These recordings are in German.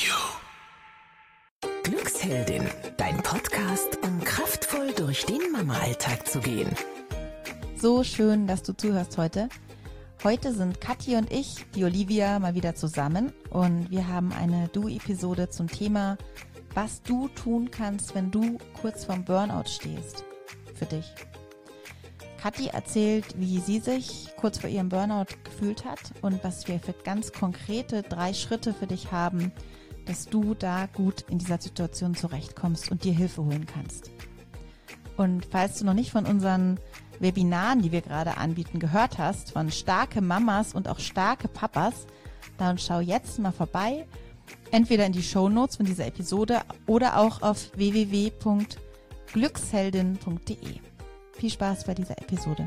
Glücksheldin, dein Podcast, um kraftvoll durch den Mama-Alltag zu gehen. So schön, dass du zuhörst heute. Heute sind Kathi und ich, die Olivia, mal wieder zusammen und wir haben eine Du-Episode zum Thema, was du tun kannst, wenn du kurz vorm Burnout stehst. Für dich. Kathi erzählt, wie sie sich kurz vor ihrem Burnout gefühlt hat und was wir für ganz konkrete 3 Schritte für dich haben, dass du da gut in dieser Situation zurechtkommst und dir Hilfe holen kannst. Und falls du noch nicht von unseren Webinaren, die wir gerade anbieten, gehört hast, von starke Mamas und auch starke Papas, dann schau jetzt mal vorbei, entweder in die Shownotes von dieser Episode oder auch auf www.glücksheldin.de. Viel Spaß bei dieser Episode.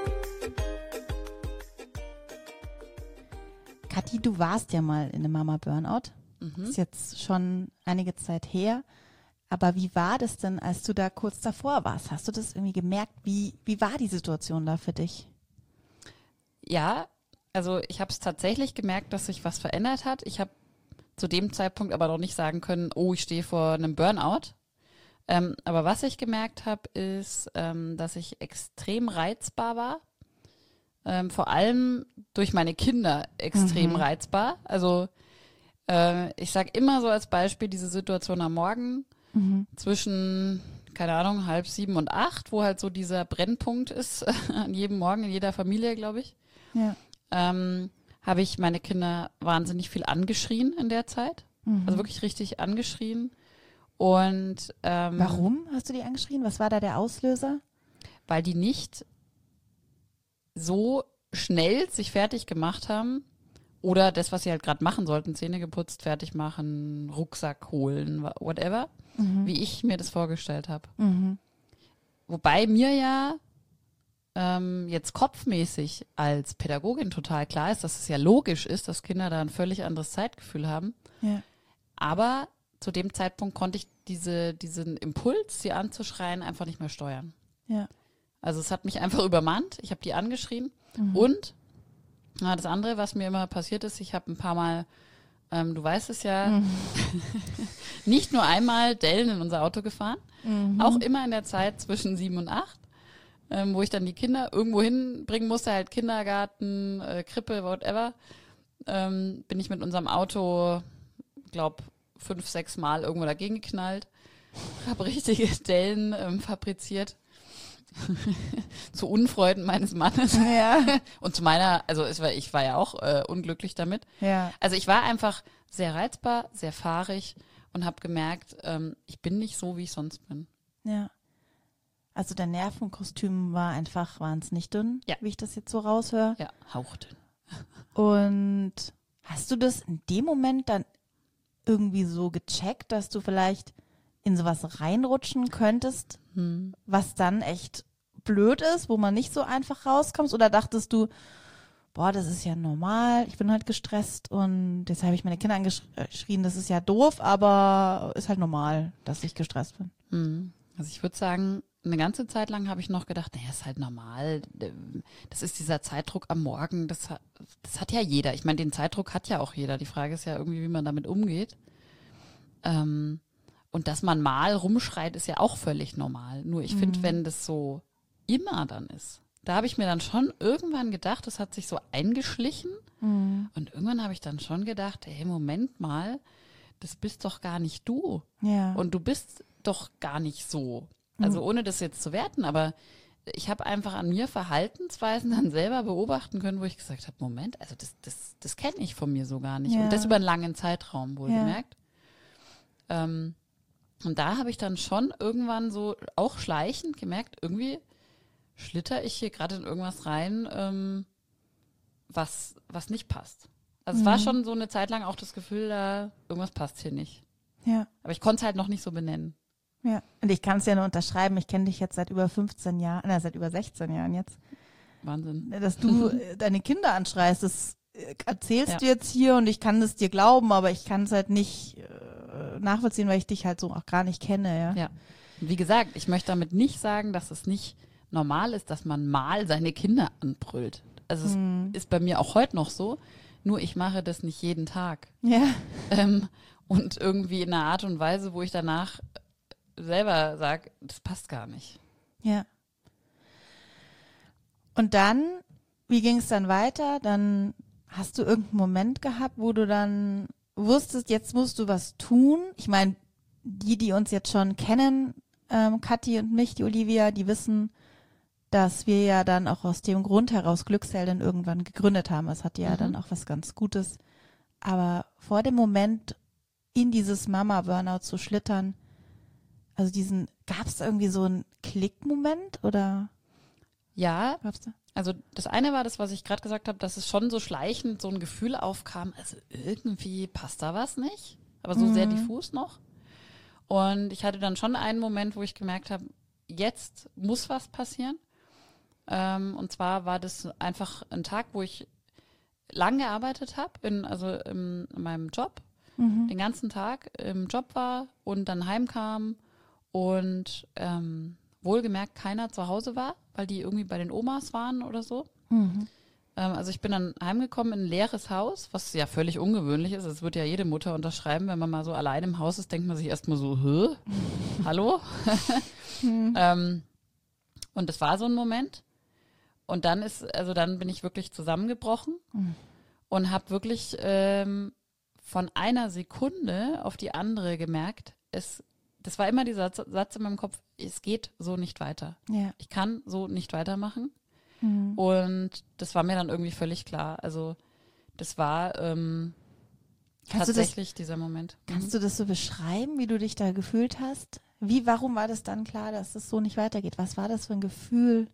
Kathi, du warst ja mal in einem Mama-Burnout. Ist jetzt schon einige Zeit her. Aber wie war das denn, als du da kurz davor warst? Hast du das irgendwie gemerkt? Wie war die Situation da für dich? Ja, also ich habe es tatsächlich gemerkt, dass sich was verändert hat. Ich habe zu dem Zeitpunkt aber noch nicht sagen können, oh, ich stehe vor einem Burnout. Aber was ich gemerkt habe, ist, dass ich extrem reizbar war. Vor allem durch meine Kinder extrem reizbar. Also ich sage immer so als Beispiel diese Situation am Morgen zwischen, keine Ahnung, 6:30 und 8, wo halt so dieser Brennpunkt ist an jedem Morgen, in jeder Familie, glaube ich. Ja. Habe ich meine Kinder wahnsinnig viel angeschrien in der Zeit. Also wirklich richtig angeschrien. Und Warum hast du die angeschrien? Was war da der Auslöser? Weil die nicht so schnell sich fertig gemacht haben oder das, was sie halt gerade machen sollten, Zähne geputzt, fertig machen, Rucksack holen, whatever, wie ich mir das vorgestellt habe. Wobei mir ja jetzt kopfmäßig als Pädagogin total klar ist, dass es ja logisch ist, dass Kinder da ein völlig anderes Zeitgefühl haben. Ja. Aber zu dem Zeitpunkt konnte ich diesen Impuls, sie anzuschreien, einfach nicht mehr steuern. Ja. Also es hat mich einfach übermannt. Ich habe die angeschrien. Und das andere, was mir immer passiert ist, ich habe ein paar Mal, du weißt es ja, nicht nur einmal Dellen in unser Auto gefahren, auch immer in der Zeit zwischen 7 und 8, wo ich dann die Kinder irgendwo hinbringen musste, halt Kindergarten, Krippe, whatever, bin ich mit unserem Auto, glaube 5, 6 Mal irgendwo dagegen geknallt, habe richtige Dellen fabriziert. Zu Unfreuden meines Mannes. Ja. Und zu meiner, also ich war ja auch unglücklich damit. Ja. Also ich war einfach sehr reizbar, sehr fahrig und habe gemerkt, ich bin nicht so, wie ich sonst bin. Ja. Also dein Nervenkostüm war einfach wahnsinnig dünn, Ja. wie ich das jetzt so raushöre. Ja, hauchdünn. Und hast du das in dem Moment dann irgendwie so gecheckt, dass du vielleicht in sowas reinrutschen könntest, was dann echt blöd ist, wo man nicht so einfach rauskommt? Oder dachtest du, boah, das ist ja normal, ich bin halt gestresst und jetzt habe ich meine Kinder angeschrien, das ist ja doof, aber ist halt normal, dass ich gestresst bin. Also ich würde sagen, eine ganze Zeit lang habe ich noch gedacht, naja, ist halt normal. Das ist dieser Zeitdruck am Morgen, das hat ja jeder. Ich meine, den Zeitdruck hat ja auch jeder. Die Frage ist ja irgendwie, wie man damit umgeht. Und dass man mal rumschreit, ist ja auch völlig normal. Nur ich finde, wenn das so immer dann ist, da habe ich mir dann schon irgendwann gedacht, das hat sich so eingeschlichen. Und irgendwann habe ich dann schon gedacht, hey, Moment mal, das bist doch gar nicht du. Ja. Und du bist doch gar nicht so. Also ohne das jetzt zu werten, aber ich habe einfach an mir Verhaltensweisen dann selber beobachten können, wo ich gesagt habe, Moment, also das kenne ich von mir so gar nicht. Ja. Und das über einen langen Zeitraum, wohlgemerkt. Und da habe ich dann schon irgendwann so auch schleichend gemerkt, irgendwie schlitter ich hier gerade in irgendwas rein, was nicht passt. Also es war schon so eine Zeit lang auch das Gefühl, da irgendwas passt hier nicht. Ja. Aber ich konnte es halt noch nicht so benennen. Ja. Und ich kann es ja nur unterschreiben, ich kenne dich jetzt seit über 15 Jahren, seit über 16 Jahren jetzt. Wahnsinn. Dass du deine Kinder anschreist, das erzählst du jetzt hier und ich kann es dir glauben, aber ich kann es halt nicht nachvollziehen, weil ich dich halt so auch gar nicht kenne. Ja. Ja. Wie gesagt, ich möchte damit nicht sagen, dass es nicht normal ist, dass man mal seine Kinder anbrüllt. Also es ist bei mir auch heute noch so, nur ich mache das nicht jeden Tag. Ja. und irgendwie in einer Art und Weise, wo ich danach selber sage, das passt gar nicht. Ja. Und dann, wie ging es dann weiter? Dann hast du irgendeinen Moment gehabt, wo du dann wusstest, jetzt musst du was tun. Ich meine, die uns jetzt schon kennen, Kathi und mich, die Olivia, die wissen, dass wir ja dann auch aus dem Grund heraus Glücksheldin irgendwann gegründet haben. Es hat ja dann auch was ganz Gutes. Aber vor dem Moment, in dieses Mama-Burnout zu schlittern, also gab es irgendwie so einen Klickmoment oder? Ja, Gab's da? also das eine war das, was ich gerade gesagt habe, dass es schon so schleichend so ein Gefühl aufkam, also irgendwie passt da was nicht, aber so sehr diffus noch. Und ich hatte dann schon einen Moment, wo ich gemerkt habe, jetzt muss was passieren. Und zwar war das einfach ein Tag, wo ich lang gearbeitet habe, in meinem Job, den ganzen Tag im Job war und dann heimkam und wohlgemerkt keiner zu Hause war, weil die irgendwie bei den Omas waren oder so. Also ich bin dann heimgekommen in ein leeres Haus, was ja völlig ungewöhnlich ist. Das wird ja jede Mutter unterschreiben, wenn man mal so allein im Haus ist, denkt man sich erstmal so, hallo? Und das war so ein Moment. Und dann bin ich wirklich zusammengebrochen und habe wirklich von einer Sekunde auf die andere gemerkt, das war immer dieser Satz in meinem Kopf, es geht so nicht weiter. Ja. Ich kann so nicht weitermachen. Und das war mir dann irgendwie völlig klar. Also das war tatsächlich dieser Moment. Kannst du das so beschreiben, wie du dich da gefühlt hast? Warum war das dann klar, dass es so nicht weitergeht? Was war das für ein Gefühl?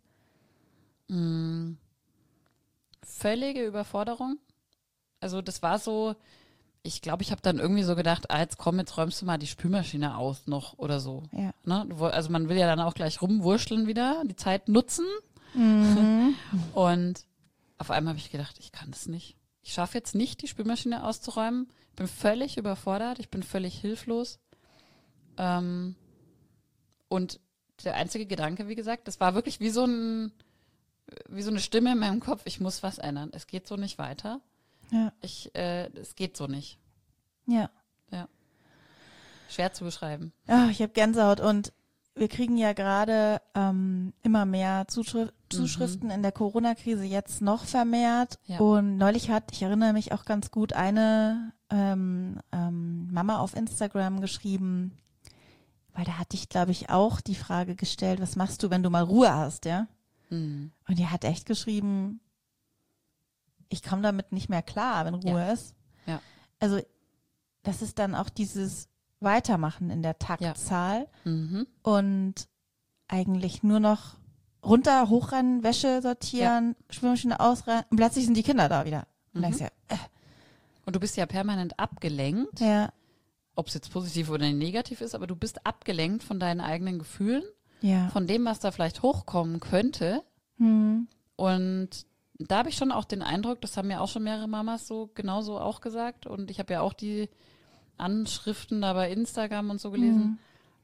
Völlige Überforderung. Also das war so, ich glaube, ich habe dann irgendwie so gedacht, jetzt räumst du mal die Spülmaschine aus noch oder so. Ja. Ne? Also man will ja dann auch gleich rumwurschteln wieder, die Zeit nutzen. Und auf einmal habe ich gedacht, ich kann das nicht. Ich schaffe jetzt nicht, die Spülmaschine auszuräumen. Ich bin völlig überfordert, ich bin völlig hilflos. Und der einzige Gedanke, wie gesagt, das war wirklich wie so eine Stimme in meinem Kopf, ich muss was ändern. Es geht so nicht weiter. Ja. Es geht so nicht. Ja. Ja. Schwer zu beschreiben. Ja, ich habe Gänsehaut und wir kriegen ja gerade immer mehr Zuschriften in der Corona-Krise, jetzt noch vermehrt. Ja. Und neulich ich erinnere mich auch ganz gut, eine Mama auf Instagram geschrieben, weil da hatte ich, glaube ich, auch die Frage gestellt, was machst du, wenn du mal Ruhe hast, ja? Und die hat echt geschrieben, ich komme damit nicht mehr klar, wenn Ruhe ist. Ja. Also das ist dann auch dieses Weitermachen in der Taktzahl und eigentlich nur noch runter, hochrennen, Wäsche sortieren, Spülmaschine ausrennen und plötzlich sind die Kinder da wieder. Und denkst ja, Und du bist ja permanent abgelenkt, ja, ob es jetzt positiv oder negativ ist, aber du bist abgelenkt von deinen eigenen Gefühlen, ja. von dem, was da vielleicht hochkommen könnte. Und da habe ich schon auch den Eindruck, das haben ja auch schon mehrere Mamas so genauso auch gesagt und ich habe ja auch die Anschriften da bei Instagram und so gelesen,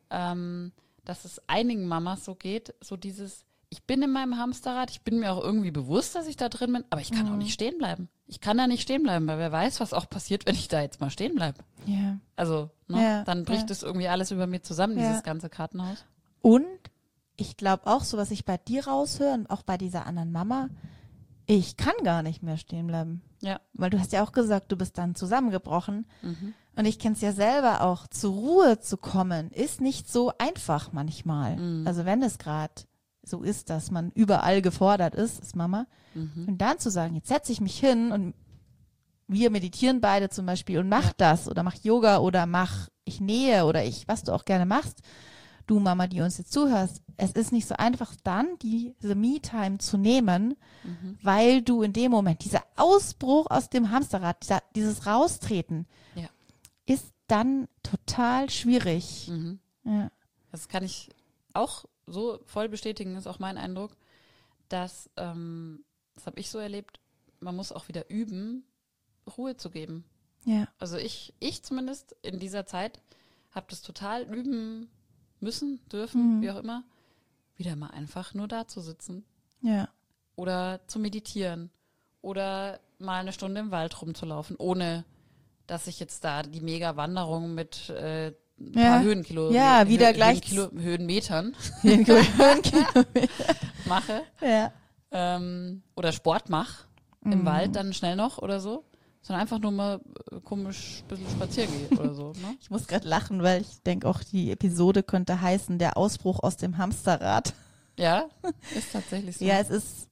dass es einigen Mamas so geht, so dieses, ich bin in meinem Hamsterrad, ich bin mir auch irgendwie bewusst, dass ich da drin bin, aber ich kann auch nicht stehen bleiben. Ich kann da nicht stehen bleiben, weil wer weiß, was auch passiert, wenn ich da jetzt mal stehen bleibe. Ja. Also, dann bricht es irgendwie alles über mir zusammen, dieses ganze Kartenhaus. Und ich glaube auch, so was ich bei dir raushöre und auch bei dieser anderen Mama, ich kann gar nicht mehr stehen bleiben. Ja. Weil du hast ja auch gesagt, du bist dann zusammengebrochen. Und ich kenne es ja selber auch, zur Ruhe zu kommen, ist nicht so einfach manchmal. Also wenn es gerade so ist, dass man überall gefordert ist, als Mama. Und dann zu sagen, jetzt setze ich mich hin und wir meditieren beide zum Beispiel und mach das oder mach Yoga oder ich nähe oder was du auch gerne machst. Du Mama, die uns jetzt zuhörst, es ist nicht so einfach dann, diese Me-Time zu nehmen, weil du in dem Moment, dieser Ausbruch aus dem Hamsterrad, dieses Raustreten, ist dann total schwierig. Ja. Das kann ich auch so voll bestätigen, ist auch mein Eindruck, dass, das habe ich so erlebt, man muss auch wieder üben, Ruhe zu geben. Ja. Also ich zumindest in dieser Zeit habe das total üben müssen, dürfen, wie auch immer, wieder mal einfach nur da zu sitzen. Ja. Oder zu meditieren. Oder mal eine Stunde im Wald rumzulaufen, ohne dass ich jetzt da die Mega-Wanderung mit ein Ja. paar Höhenkilo, Ja, wieder gleich- Höhenmetern Höhenkilometer. mache Ja. oder Sport mache Mhm. im Wald dann schnell noch oder so, sondern einfach nur mal komisch ein bisschen spazieren gehe oder so. Ne? Ich muss gerade lachen, weil ich denke auch, die Episode könnte heißen, der Ausbruch aus dem Hamsterrad. Ja, ist tatsächlich so. Ja, es ist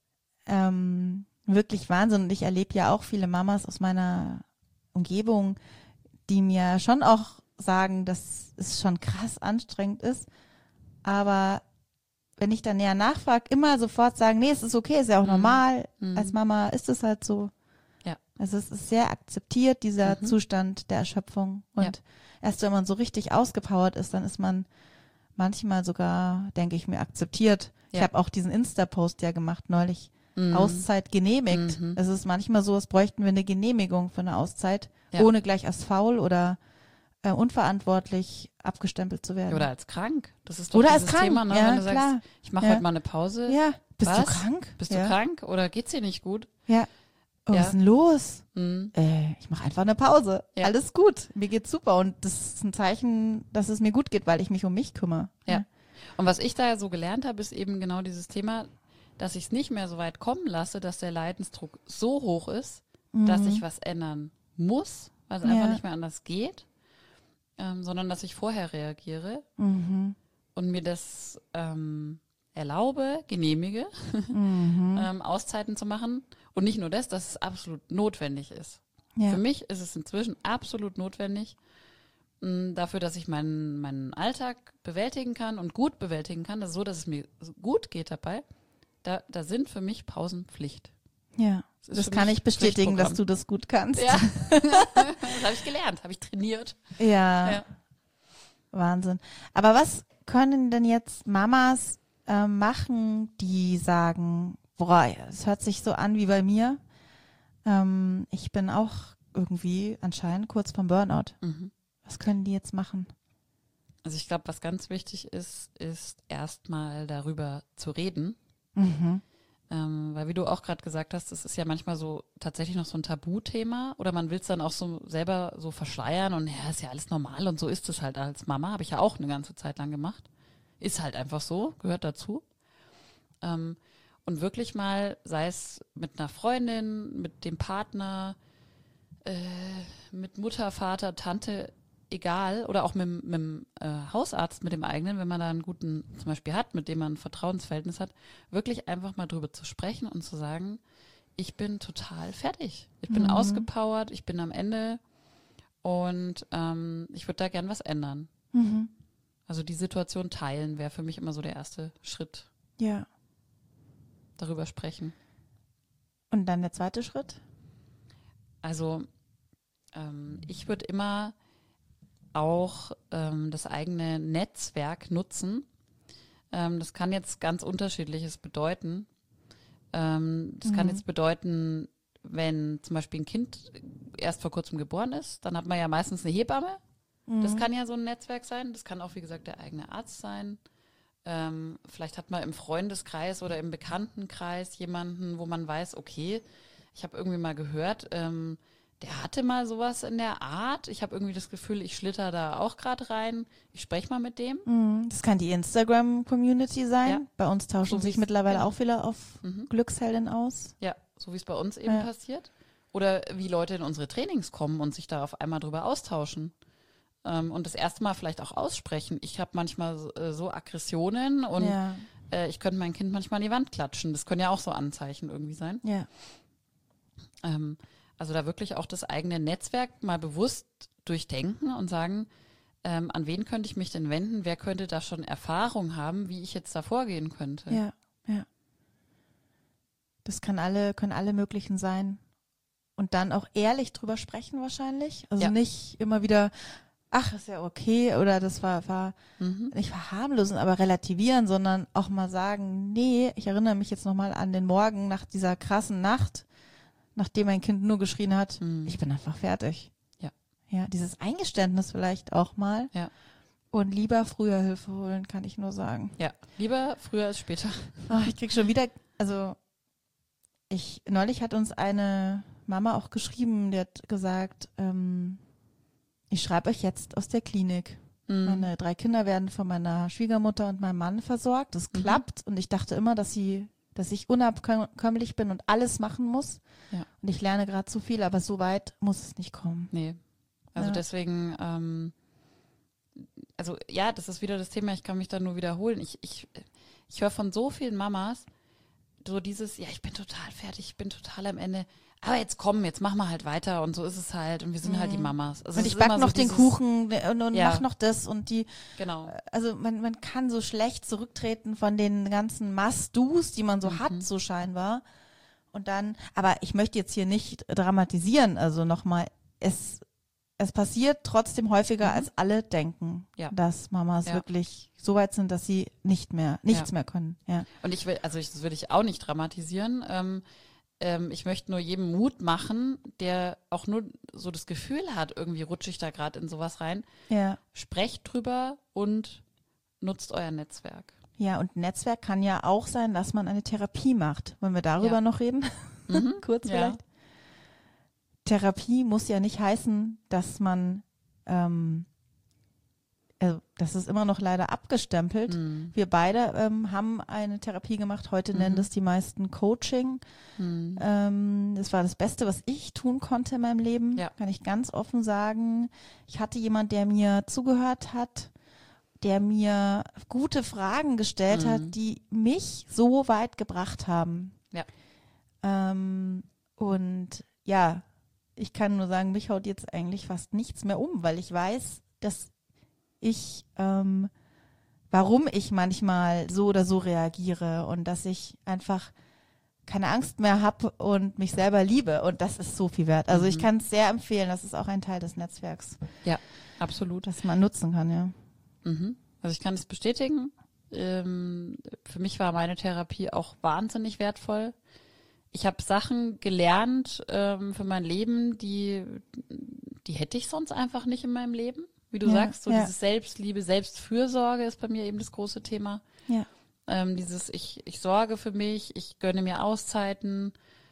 wirklich Wahnsinn. Und ich erlebe ja auch viele Mamas aus meiner Umgebung, die mir schon auch sagen, dass es schon krass anstrengend ist. Aber wenn ich dann näher nachfrage, immer sofort sagen, nee, es ist okay, ist ja auch normal. Als Mama ist es halt so. Ja. Also es ist sehr akzeptiert, dieser Zustand der Erschöpfung. Und erst wenn man so richtig ausgepowert ist, dann ist man manchmal sogar, denke ich mir, akzeptiert. Ich Ja. habe auch diesen Insta-Post ja gemacht neulich. Auszeit genehmigt. Es ist manchmal so, als bräuchten wir eine Genehmigung für eine Auszeit, Ja. ohne gleich als faul oder unverantwortlich abgestempelt zu werden. Oder als krank. Das ist doch Oder als dieses krank, Thema, ne? ja, Wenn du sagst, klar. ich mache Ja. heute mal eine Pause. Ja, bist du Was? krank? Bist ja. du krank oder geht's dir nicht gut? Ja. Oh, Ja. was ist denn los? Mhm. Ich mache einfach eine Pause. Ja. Alles gut. Mir geht's super. Und das ist ein Zeichen, dass es mir gut geht, weil ich mich um mich kümmere. Ja. Und was ich da so gelernt habe, ist eben genau dieses Thema, dass ich es nicht mehr so weit kommen lasse, dass der Leidensdruck so hoch ist, dass ich was ändern muss, weil es Ja. einfach nicht mehr anders geht, sondern dass ich vorher reagiere und mir das erlaube, genehmige, Auszeiten zu machen. Und nicht nur das, dass es absolut notwendig ist. Ja. Für mich ist es inzwischen absolut notwendig, dafür, dass ich meinen Alltag bewältigen kann und gut bewältigen kann, das ist so, dass es mir gut geht dabei. Da sind für mich Pausen Pflicht. Ja. Das ist Das für kann mich ich bestätigen, dass Pflichtprogramm. du das gut kannst. Ja, das habe ich gelernt, habe ich trainiert. Ja. Ja. Wahnsinn. Aber was können denn jetzt Mamas machen, die sagen, boah, es hört sich so an wie bei mir. Ich bin auch irgendwie anscheinend kurz vom Burnout. Was können die jetzt machen? Also ich glaube, was ganz wichtig ist erstmal darüber zu reden. Weil wie du auch gerade gesagt hast, das ist ja manchmal so tatsächlich noch so ein Tabuthema oder man will es dann auch so selber so verschleiern und ja, ist ja alles normal und so ist es halt als Mama, habe ich ja auch eine ganze Zeit lang gemacht. Ist halt einfach so, gehört dazu. Und wirklich mal, sei es mit einer Freundin, mit dem Partner, mit Mutter, Vater, Tante, egal, oder auch mit dem Hausarzt, mit dem eigenen, wenn man da einen guten zum Beispiel hat, mit dem man ein Vertrauensverhältnis hat, wirklich einfach mal drüber zu sprechen und zu sagen, ich bin total fertig. Ich bin ausgepowert, ich bin am Ende und ich würde da gern was ändern. Also die Situation teilen wäre für mich immer so der erste Schritt. Ja. Darüber sprechen. Und dann der zweite Schritt? Also ich würde immer auch das eigene Netzwerk nutzen. Das kann jetzt ganz Unterschiedliches bedeuten. Das kann jetzt bedeuten, wenn zum Beispiel ein Kind erst vor kurzem geboren ist, dann hat man ja meistens eine Hebamme. Das kann ja so ein Netzwerk sein. Das kann auch, wie gesagt, der eigene Arzt sein. Vielleicht hat man im Freundeskreis oder im Bekanntenkreis jemanden, wo man weiß, okay, ich habe irgendwie mal gehört, der hatte mal sowas in der Art. Ich habe irgendwie das Gefühl, ich schlitter da auch gerade rein. Ich spreche mal mit dem. Das kann die Instagram-Community sein. Ja. Bei uns tauschen So sich wie's- mittlerweile genau. auch viele auf Glücksheldin aus. Ja, so wie es bei uns eben Ja. passiert. Oder wie Leute in unsere Trainings kommen und sich da auf einmal drüber austauschen. Und das erste Mal vielleicht auch aussprechen. Ich habe manchmal so Aggressionen und Ja. ich könnte mein Kind manchmal an die Wand klatschen. Das können ja auch so Anzeichen irgendwie sein. Ja. Also da wirklich auch das eigene Netzwerk mal bewusst durchdenken und sagen, an wen könnte ich mich denn wenden? Wer könnte da schon Erfahrung haben, wie ich jetzt da vorgehen könnte? Ja, ja. Das können alle möglichen sein. Und dann auch ehrlich drüber sprechen wahrscheinlich. Also Ja. nicht immer wieder, ach, ist ja okay, oder das war nicht verharmlosen, aber relativieren, sondern auch mal sagen, nee, ich erinnere mich jetzt nochmal an den Morgen nach dieser krassen Nacht, nachdem mein Kind nur geschrien hat, ich bin einfach fertig. Ja. Ja, dieses Eingeständnis vielleicht auch mal. Ja. Und lieber früher Hilfe holen, kann ich nur sagen. Ja, lieber früher als später. Ich krieg schon wieder, also neulich hat uns eine Mama auch geschrieben, die hat gesagt, ich schreibe euch jetzt aus der Klinik. Meine 3 Kinder werden von meiner Schwiegermutter und meinem Mann versorgt. Das klappt und ich dachte immer, dass ich unabkömmlich bin und alles machen muss. Ja. Und ich lerne gerade zu viel, aber so weit muss es nicht kommen. Nee. Also Ja. deswegen, also ja, das ist wieder das Thema, ich kann mich da nur wiederholen. Ich höre von so vielen Mamas so dieses, ja, ich bin total fertig, ich bin total am Ende. Aber jetzt komm, jetzt machen wir halt weiter und so ist es halt und wir sind halt die Mamas. Also Und es ich ist immer backe so noch den dieses- Kuchen und Ja. mach noch das und die. Genau. Also man kann so schlecht zurücktreten von den ganzen Must-Dos, die man so hat, so scheinbar. Und dann, aber ich möchte jetzt hier nicht dramatisieren, also nochmal, es passiert trotzdem häufiger, als alle denken, Ja. dass Mamas Ja. wirklich so weit sind, dass sie nichts mehr können. Ja. Und das will ich auch nicht dramatisieren. Ich möchte nur jedem Mut machen, der auch nur so das Gefühl hat, irgendwie rutsche ich da gerade in sowas rein. Ja. Sprecht drüber und nutzt euer Netzwerk. Ja, und Netzwerk kann ja auch sein, dass man eine Therapie macht. Wollen wir darüber Ja. noch reden? Kurz Ja. vielleicht. Therapie muss ja nicht heißen, dass man, das ist immer noch leider abgestempelt. Wir beide haben eine Therapie gemacht. Heute nennen das die meisten Coaching. Das war das Beste, was ich tun konnte in meinem Leben. Ja. Kann ich ganz offen sagen. Ich hatte jemand, der mir zugehört hat, der mir gute Fragen gestellt hat, die mich so weit gebracht haben. Ja. Und ja, ich kann nur sagen, mich haut jetzt eigentlich fast nichts mehr um, weil ich weiß, dass ich, warum ich manchmal so oder so reagiere und dass ich einfach keine Angst mehr habe und mich selber liebe und das ist so viel wert. Also ich kann es sehr empfehlen, das ist auch ein Teil des Netzwerks, Ja, absolut. das man nutzen kann, ja. Also ich kann es bestätigen. Für mich war meine Therapie auch wahnsinnig wertvoll. Ich habe Sachen gelernt für mein Leben, die hätte ich sonst einfach nicht in meinem Leben. Wie du Ja, sagst, so ja. dieses Selbstliebe, Selbstfürsorge ist bei mir eben das große Thema. Ja. Dieses ich sorge für mich, ich gönne mir Auszeiten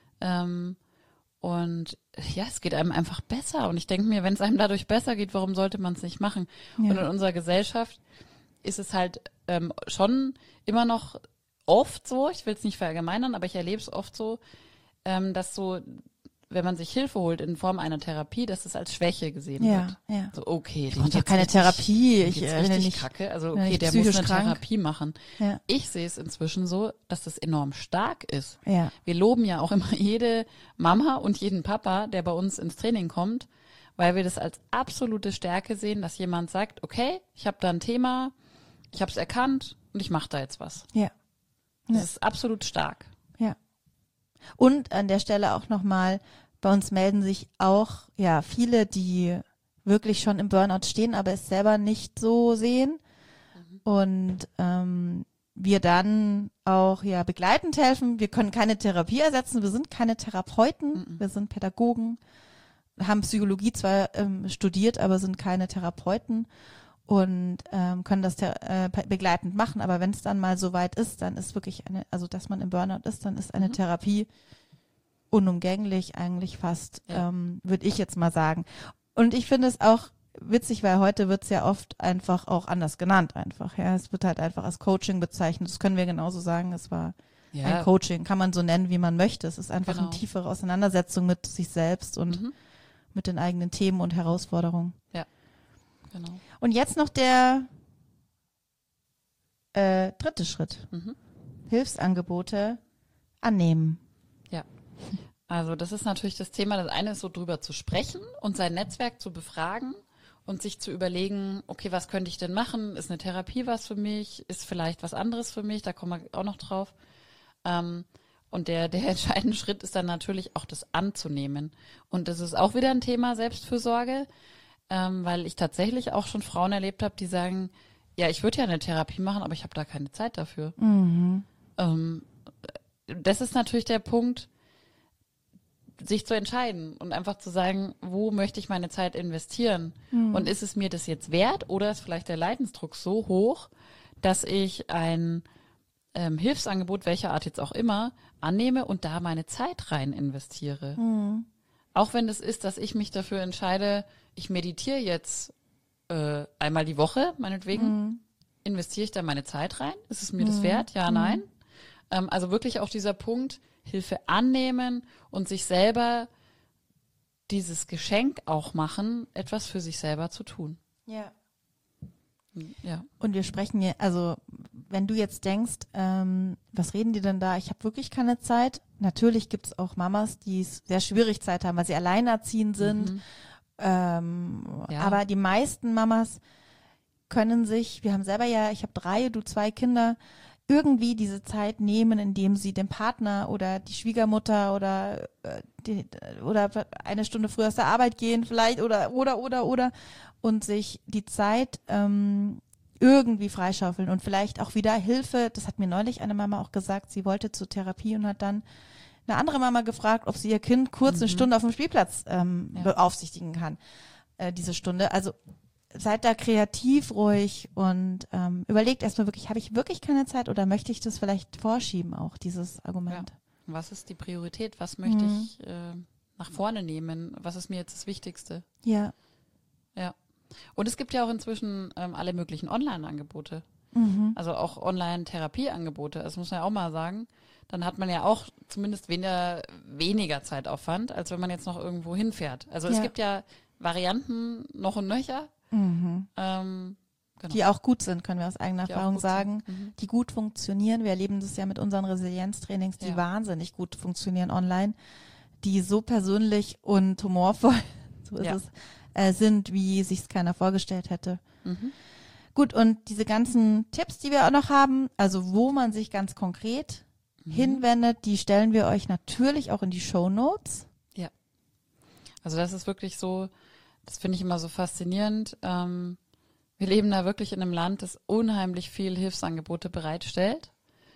und ja, es geht einem einfach besser. Und ich denke mir, wenn es einem dadurch besser geht, warum sollte man es nicht machen? Ja. Und in unserer Gesellschaft ist es halt schon immer noch oft so, ich will es nicht verallgemeinern, aber ich erlebe es oft so, dass so, wenn man sich Hilfe holt in Form einer Therapie, dass es als Schwäche gesehen wird. Ja. So, okay, Ich brauche doch keine Therapie. Ich bin bin richtig nicht kacke. Also bin okay, nicht der muss psychisch eine krank. Therapie machen. Ja. Ich sehe es inzwischen so, dass das enorm stark ist. Ja. Wir loben ja auch immer jede Mama und jeden Papa, der bei uns ins Training kommt, weil wir das als absolute Stärke sehen, dass jemand sagt, okay, ich habe da ein Thema, ich habe es erkannt und ich mache da jetzt was. Ja. Das Ja. ist absolut stark. Ja. Und an der Stelle auch nochmal, bei uns melden sich auch ja viele, die wirklich schon im Burnout stehen, aber es selber nicht so sehen. Und wir dann auch ja begleitend helfen. Wir können keine Therapie ersetzen, wir sind keine Therapeuten, wir sind Pädagogen, haben Psychologie zwar studiert, aber sind keine Therapeuten und können das begleitend machen. Aber wenn es dann mal so weit ist, dann ist wirklich also dass man im Burnout ist, dann ist eine Therapie unumgänglich eigentlich fast, Ja. würde ich jetzt mal sagen. Und ich finde es auch witzig, weil heute wird es ja oft einfach auch anders genannt einfach. Ja, es wird halt einfach als Coaching bezeichnet. Das können wir genauso sagen. Es war ein Coaching, kann man so nennen, wie man möchte. Es ist einfach Genau. eine tiefere Auseinandersetzung mit sich selbst und mit den eigenen Themen und Herausforderungen. Genau. Und jetzt noch der dritte Schritt. Hilfsangebote annehmen. Ja. Also das ist natürlich das Thema. Das eine ist so drüber zu sprechen und sein Netzwerk zu befragen und sich zu überlegen, okay, was könnte ich denn machen? Ist eine Therapie was für mich? Ist vielleicht was anderes für mich? Da kommen wir auch noch drauf. Und der entscheidende Schritt ist dann natürlich auch das anzunehmen. Und das ist auch wieder ein Thema Selbstfürsorge, weil ich tatsächlich auch schon Frauen erlebt habe, die sagen, ja, ich würde ja eine Therapie machen, aber ich habe da keine Zeit dafür. Das ist natürlich der Punkt, sich zu entscheiden und einfach zu sagen, wo möchte ich meine Zeit investieren? Und ist es mir das jetzt wert oder ist vielleicht der Leidensdruck so hoch, dass ich ein Hilfsangebot, welcher Art jetzt auch immer, annehme und da meine Zeit rein investiere? Auch wenn es ist, dass ich mich dafür entscheide, ich meditiere jetzt einmal die Woche, meinetwegen, investiere ich da meine Zeit rein? Ist es mir das wert? Ja, nein. Also wirklich auch dieser Punkt, Hilfe annehmen und sich selber dieses Geschenk auch machen, etwas für sich selber zu tun. Ja. Ja. Und wir sprechen hier, also wenn du jetzt denkst, was reden die denn da? Ich habe wirklich keine Zeit. Natürlich gibt es auch Mamas, die es sehr schwierig Zeit haben, weil sie alleinerziehend sind. Aber die meisten Mamas können sich, wir haben selber ich habe 3, du 2 Kinder, irgendwie diese Zeit nehmen, indem sie dem Partner oder die Schwiegermutter oder eine Stunde früher aus der Arbeit gehen vielleicht oder und sich die Zeit irgendwie freischaufeln und vielleicht auch wieder Hilfe. Das hat mir neulich eine Mama auch gesagt, sie wollte zur Therapie und hat dann eine andere Mama gefragt, ob sie ihr Kind kurz eine Stunde auf dem Spielplatz beaufsichtigen kann, diese Stunde. Also seid da kreativ ruhig und überlegt erstmal wirklich, habe ich wirklich keine Zeit oder möchte ich das vielleicht vorschieben auch, dieses Argument. Ja. Was ist die Priorität? Was möchte ich nach vorne nehmen? Was ist mir jetzt das Wichtigste? Ja. Ja. Und es gibt ja auch inzwischen alle möglichen Online-Angebote. Also auch Online-Therapieangebote. Das muss man ja auch mal sagen. Dann hat man ja auch zumindest weniger Zeitaufwand, als wenn man jetzt noch irgendwo hinfährt. Also es gibt ja Varianten noch und nöcher. Genau. Die auch gut sind, können wir aus eigener Erfahrung sagen, die gut funktionieren. Wir erleben das ja mit unseren Resilienztrainings, die wahnsinnig gut funktionieren online, die so persönlich und humorvoll, so ist es, sind, wie sich es keiner vorgestellt hätte. Gut, und diese ganzen Tipps, die wir auch noch haben, also wo man sich ganz konkret hinwendet, die stellen wir euch natürlich auch in die Shownotes. Ja. Also das ist wirklich so, das finde ich immer so faszinierend. Wir leben da wirklich in einem Land, das unheimlich viel Hilfsangebote bereitstellt.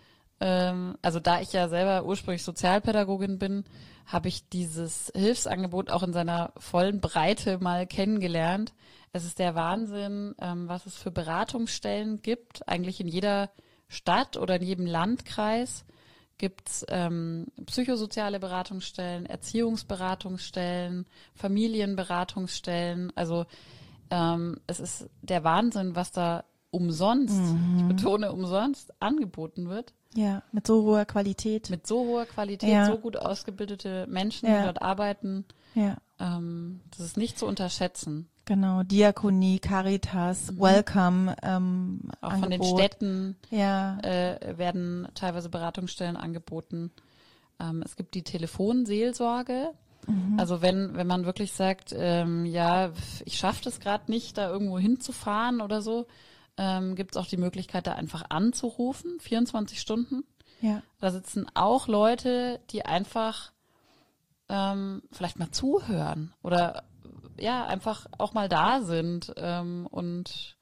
Also da ich ja selber ursprünglich Sozialpädagogin bin, habe ich dieses Hilfsangebot auch in seiner vollen Breite mal kennengelernt. Es ist der Wahnsinn, was es für Beratungsstellen gibt. Eigentlich in jeder Stadt oder in jedem Landkreis gibt es psychosoziale Beratungsstellen, Erziehungsberatungsstellen, Familienberatungsstellen. Also es ist der Wahnsinn, was da umsonst, ich betone umsonst, angeboten wird. Ja, mit so hoher Qualität. Mit so hoher Qualität, so gut ausgebildete Menschen, die dort arbeiten. Ja. Das ist nicht zu unterschätzen. Genau, Diakonie, Caritas, Welcome, auch Angebot. von den Städten Ja. Werden teilweise Beratungsstellen angeboten. Es gibt die Telefonseelsorge. Also wenn man wirklich sagt, ich schaffe das gerade nicht, da irgendwo hinzufahren oder so, gibt es auch die Möglichkeit, da einfach anzurufen, 24 Stunden. Ja. Da sitzen auch Leute, die einfach vielleicht mal zuhören oder einfach auch mal da sind und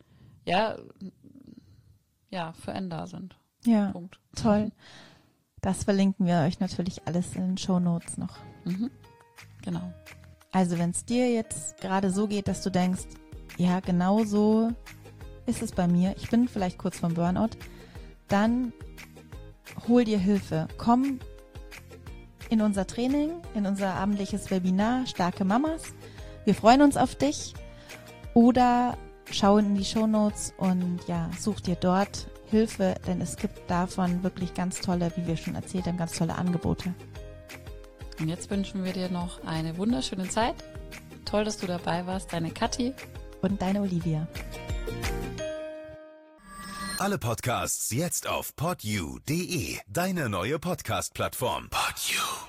für einen da sind. Ja, Punkt. Toll. Das verlinken wir euch natürlich alles in den Shownotes noch. Genau. Also wenn es dir jetzt gerade so geht, dass du denkst, ja, genau so ist es bei mir, ich bin vielleicht kurz vorm Burnout, dann hol dir Hilfe. Komm in unser Training, in unser abendliches Webinar Starke Mamas. Wir freuen uns auf dich. Oder schau in die Shownotes und such dir dort Hilfe, denn es gibt davon wirklich ganz tolle, wie wir schon erzählt haben, ganz tolle Angebote. Und jetzt wünschen wir dir noch eine wunderschöne Zeit. Toll, dass du dabei warst. Deine Kathi und deine Olivia. Alle Podcasts jetzt auf podyou.de, deine neue Podcast-Plattform. Podyou.